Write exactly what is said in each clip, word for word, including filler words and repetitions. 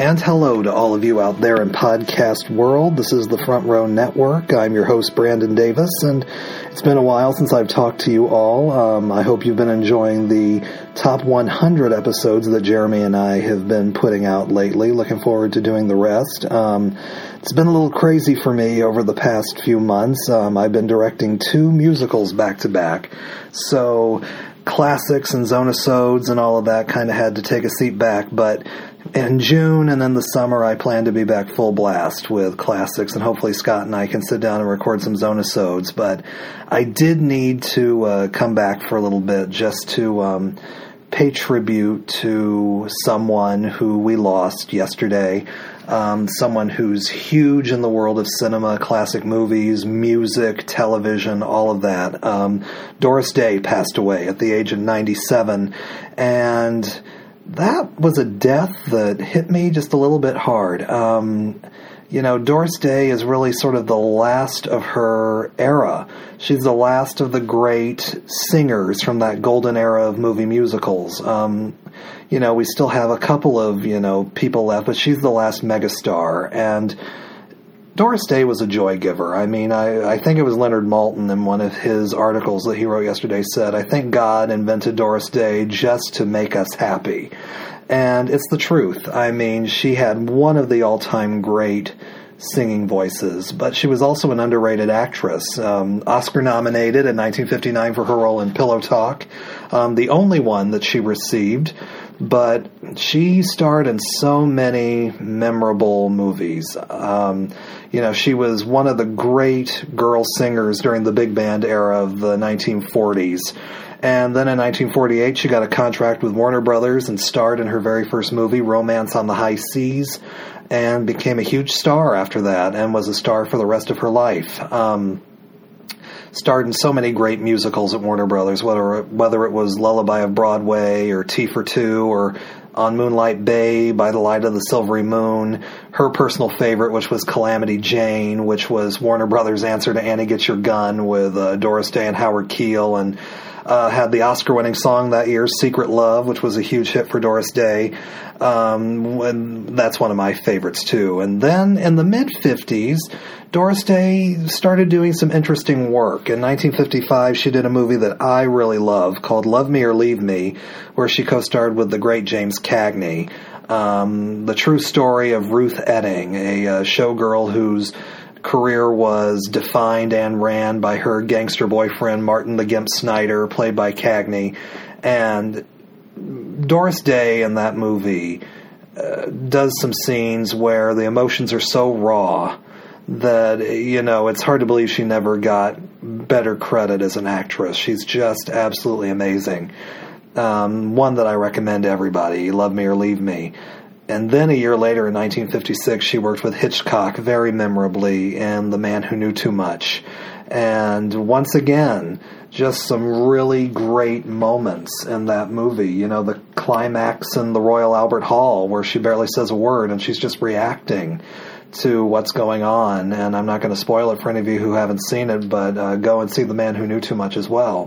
And hello to all of you out there in podcast world. This is the Front Row Network. I'm your host, Brandon Davis, and it's been a while since I've talked to you all. Um, I hope you've been enjoying the top one hundred episodes that Jeremy and I have been putting out lately. Looking forward to doing the rest. Um, it's been a little crazy for me over the past few months. Um, I've been directing two musicals back-to-back, so classics and zonosodes and all of that kind of had to take a seat back, but in June and in the summer, I plan to be back full blast with classics, and hopefully Scott and I can sit down and record some zonosodes. But I did need to uh, come back for a little bit just to um, pay tribute to someone who we lost yesterday, um, someone who's huge in the world of cinema, classic movies, music, television, all of that. Um, Doris Day passed away at the age of ninety-seven, and that was a death that hit me just a little bit hard. Um, you know, Doris Day is really sort of the last of her era. She's the last of the great singers from that golden era of movie musicals. Um, you know, we still have a couple of, you know, people left, but she's the last megastar. And Doris Day was a joy giver. I mean, I, I think it was Leonard Maltin in one of his articles that he wrote yesterday said, I think God invented Doris Day just to make us happy. And it's the truth. I mean, she had one of the all-time great singing voices, but she was also an underrated actress. Um, Oscar nominated in nineteen fifty-nine for her role in Pillow Talk, um, the only one that she received. But she starred in so many memorable movies. Um, you know, she was one of the great girl singers during the big band era of the nineteen forties. And then in nineteen forty-eight, she got a contract with Warner Brothers and starred in her very first movie, Romance on the High Seas, and became a huge star after that and was a star for the rest of her life. Um, starred in so many great musicals at Warner Brothers, whether whether it was Lullaby of Broadway or Tea for Two or On Moonlight Bay, By the Light of the Silvery Moon. Her personal favorite, which was Calamity Jane, which was Warner Brothers' answer to Annie Get Your Gun with uh, Doris Day and Howard Keel, and uh, had the Oscar-winning song that year, Secret Love, which was a huge hit for Doris Day. Um, when, that's one of my favorites, too. And then in the mid-fifties, Doris Day started doing some interesting work. In nineteen fifty-five, she did a movie that I really love called Love Me or Leave Me, where she co-starred with the great James Cagney. Um, the true story of Ruth Etting, a uh, showgirl whose career was defined and ran by her gangster boyfriend, Martin the Gimp Snyder, played by Cagney. And Doris Day in that movie uh, does some scenes where the emotions are so raw that, you know, it's hard to believe she never got better credit as an actress. She's just absolutely amazing. Um, one that I recommend to everybody, Love Me or Leave Me. And then a year later, in nineteen fifty-six, she worked with Hitchcock very memorably in The Man Who Knew Too Much. And once again, just some really great moments in that movie. You know, the climax in the Royal Albert Hall where she barely says a word and she's just reacting to what's going on. And I'm not going to spoil it for any of you who haven't seen it, but uh, go and see The Man Who Knew Too Much as well.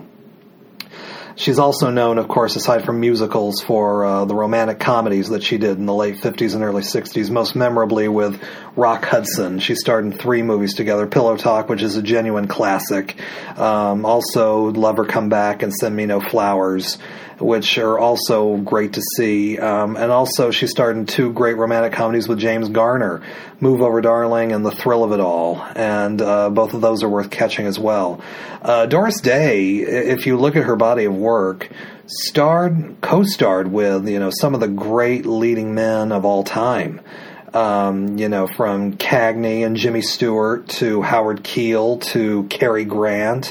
She's also known, of course, aside from musicals, for uh, the romantic comedies that she did in the late fifties and early sixties, most memorably with Rock Hudson. She starred in three movies together, Pillow Talk, which is a genuine classic. Um, also, Love Her Come Back and Send Me No Flowers, which are also great to see. Um, and also, she starred in two great romantic comedies with James Garner, Move Over Darling and The Thrill of It All. And uh, both of those are worth catching as well. Uh, Doris Day, if you look at her body of work, starred, co-starred with, you know, some of the great leading men of all time. Um, you know, from Cagney and Jimmy Stewart to Howard Keel to Cary Grant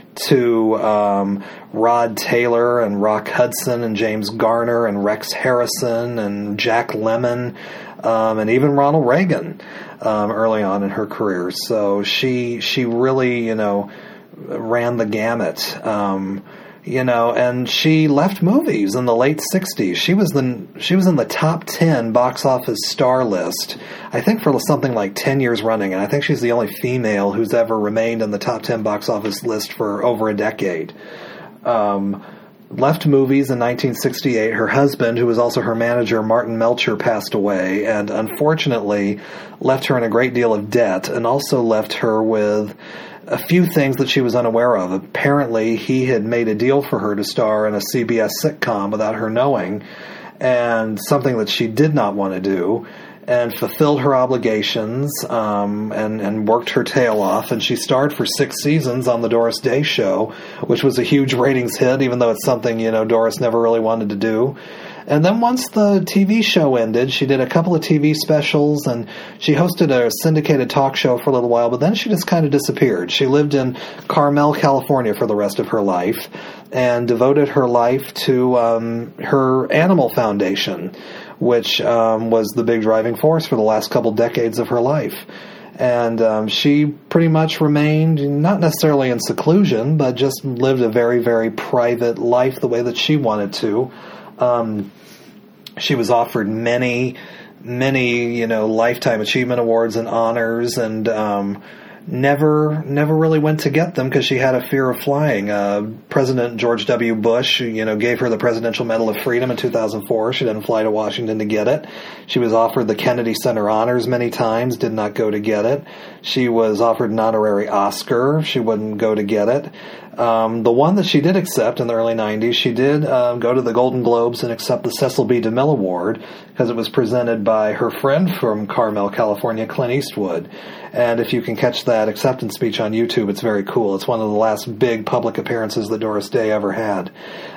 to um, Rod Taylor and Rock Hudson and James Garner and Rex Harrison and Jack Lemmon, um, and even Ronald Reagan um, early on in her career. So she she really, you know, ran the gamut. Um, You know, and she left movies in the late sixties. She was the she was in the top ten box office star list, I think, for something like ten years running. And I think she's the only female who's ever remained in the top ten box office list for over a decade. Um, left movies in nineteen sixty-eight. Her husband, who was also her manager, Martin Melcher, passed away, and unfortunately left her in a great deal of debt, and also left her with a few things that she was unaware of. Apparently, he had made a deal for her to star in a C B S sitcom without her knowing, and something that she did not want to do, and fulfilled her obligations, um, and, and worked her tail off. And she starred for six seasons on the Doris Day Show, which was a huge ratings hit, even though it's something, you know, Doris never really wanted to do. And then once the T V show ended, she did a couple of T V specials, and she hosted a syndicated talk show for a little while, but then she just kind of disappeared. She lived in Carmel, California for the rest of her life, and devoted her life to um, her animal foundation, which um, was the big driving force for the last couple decades of her life. And um, she pretty much remained, not necessarily in seclusion, but just lived a very, very private life the way that she wanted to. Um, she was offered many, many, you know, Lifetime Achievement Awards and honors, and um, never, never really went to get them because she had a fear of flying. Uh, President George W. Bush, you know, gave her the Presidential Medal of Freedom in two thousand four. She didn't fly to Washington to get it. She was offered the Kennedy Center honors many times, did not go to get it. She was offered an honorary Oscar. She wouldn't go to get it. Um, the one that she did accept in the early nineties, she did um, go to the Golden Globes and accept the Cecil B. DeMille Award because it was presented by her friend from Carmel, California, Clint Eastwood. And if you can catch that acceptance speech on YouTube, it's very cool. It's one of the last big public appearances that Doris Day ever had.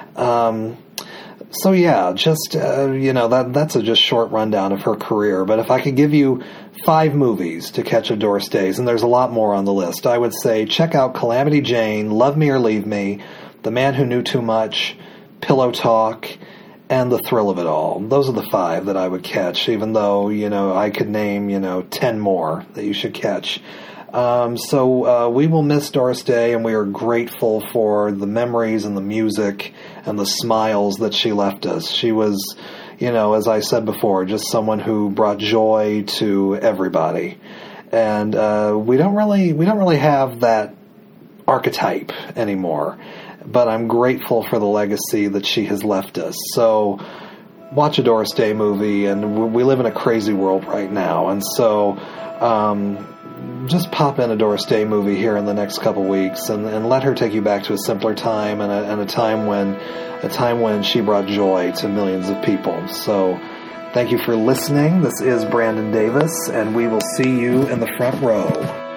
Um, so yeah, just, uh, you know, that that's a just short rundown of her career. But if I could give you five movies to catch of Doris Day's, and there's a lot more on the list, I would say check out Calamity Jane, Love Me or Leave Me, The Man Who Knew Too Much, Pillow Talk, and The Thrill of It All. Those are the five that I would catch, even though, you know, I could name, you know, ten more that you should catch. Um, so uh, we will miss Doris Day, and we are grateful for the memories and the music and the smiles that she left us. She was, you know, as I said before, just someone who brought joy to everybody. And uh, we don't really we don't really have that archetype anymore. But I'm grateful for the legacy that she has left us. So watch a Doris Day movie, and we live in a crazy world right now. And so um, just pop in a Doris Day movie here in the next couple weeks, and, and let her take you back to a simpler time, and a, and a time when a time when she brought joy to millions of people. So thank you for listening. This is Brandon Davis, and we will see you in the front row.